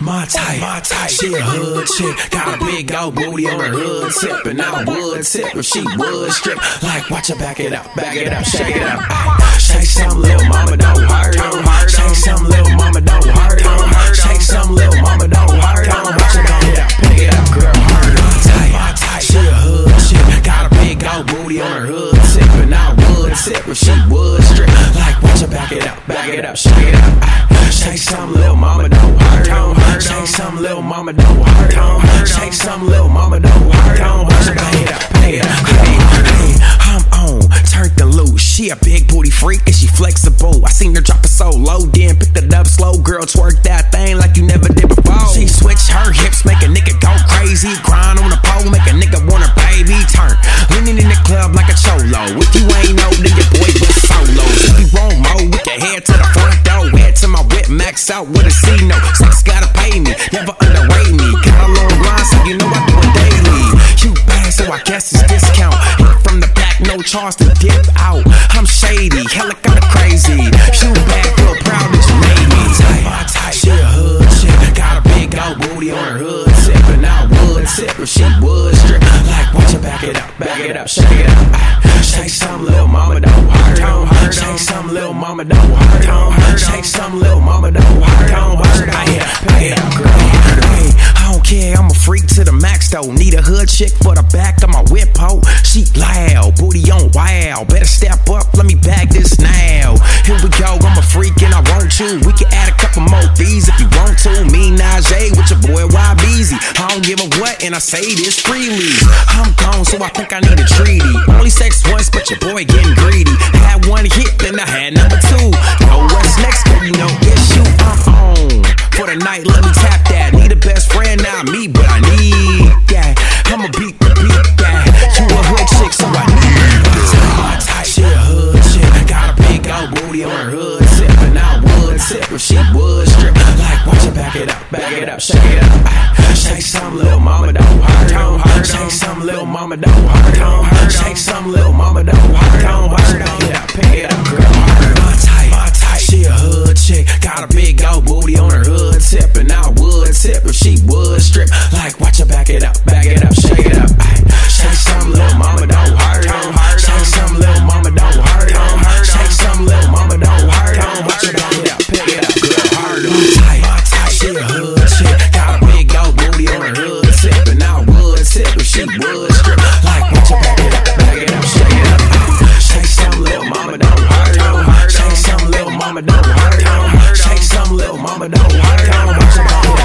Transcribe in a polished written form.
my type. She a hood chick, got a big old booty on her hood tip, and I would tip if she would strip. Like, watch her back it up, shake it up. Shake some, little mama, don't hurt. Shake some, little mama, don't hurt. Shake some, little mama, don't hurt. Watch her back it up, pick it up, girl, hurt. My type. She a hood chick, got a big old booty on her hood tip, and I would tip if she would strip. Like, watch her back it up, shake it up. Shake some, little mama, don't hurt. Shake some, little mama, don't hurt. Shake some, little mama, don't hurt. Watch her back it up, pick it up. Hey, I'm on, turned the loose. She a big booty freak and she flexible. I seen her drop it so low, then picked it up slow. Girl, twerk that thing like you never did before. She switch her hips, make a nigga go crazy. Grind on the pole, make a nigga want her baby turn. Leaning in the club like a cholo. If you ain't know, then your boy was solo. If you want more, we can head to the front door. Head to my whip, max out with a C-note. Sex gotta pay me, never underrate me. Got a long line, so you know I do it daily. You bad, so I guess it's discount. Hit from the back, no charge to dip out. I'm shady, hella kinda crazy. You bad, feel proud that you made me. My type, she a hood chick, got a big old booty on her hood tip, and I would tip if she would strip. Like, watch her back it up, shake it up. Shake some, little mama, don't hurt. Shake some, little mama, don't hurt. Shake some, little mama, don't hurt. Watch her back it up, girl. Hey, I don't care, I'm a freak to the max though. Need a hood chick for the back of my whip, ho. She loud, booty on wow. Better step up, let me bag this now. Here we go, I'm a freak and I want you. We can add a couple more fees if you want to. Me, Najee, with your boy YBZ. I don't give a what, and I say this freely. I'm gone, so I think I need a treaty. Only sex once, but your boy getting greedy. Had one hit, then I had number two. Know what's next, girl, you know it's you. I'm on for the night, let me tap that. Need a best friend, not me, but I need that. I'ma beat the beat, that. You a hood chick, so I need that. She a hood chick, got a big old booty on her hood tip, and I would tip if she would strip. Like, watch her back it up, shake it up. Shake some, little mama, don't hurt. Shake some, little mama, don't hurt. Shake some, little mama, don't hurt. Watch her back it up, pick it up, girl. My type, she a hood chick, got a big old booty on her hood tip, and I would tip if she would strip. Like, watch her back it up, shake it up. Shake some, little mama, don't hurt. Shake some, little mama, don't hurt. Shake some, little mama, don't hurt. Watch her back it up, pick it up, girl. My type, she a hood chick, got a big old booty on her hood tip, and I would tip if she would strip. Like, watch her back it up, shake it up. Shake some, little mama, don't hurt. Shake some, little mama, don't hurt. Shake some, little mama, don't hurt. Watch her back it up.